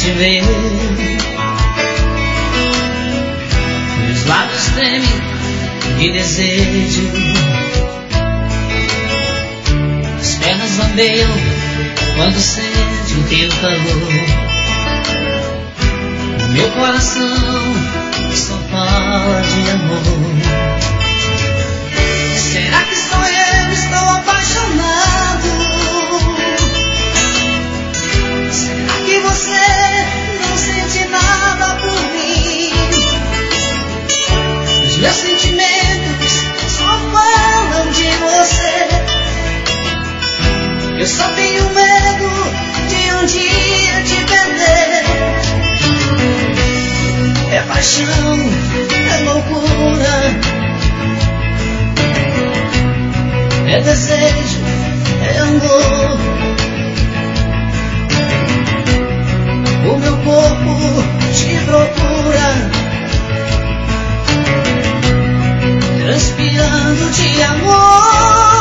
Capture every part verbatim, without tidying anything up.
te ver. Meus lábios tremem de desejo, as pernas bambeiam quando sente o teu calor. O meu coração só fala de amor. Será que só eu estou apaixonado? Será que você não sente nada por mim? Os meus sentimentos só falam de você. Eu só tenho medo de um dia te perder. É paixão, é loucura, é desejo, é amor. O meu corpo te procura, transpirando de amor.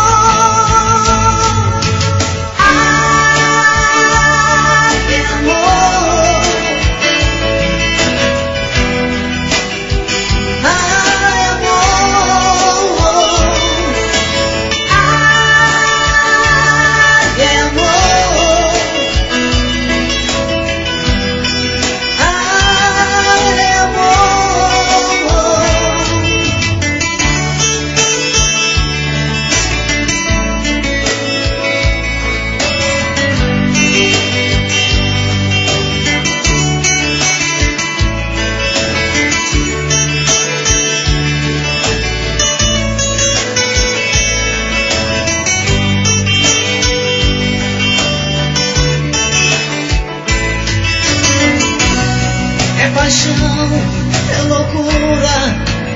É loucura,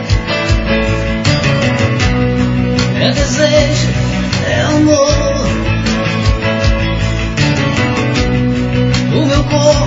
é desejo, é amor. O meu corpo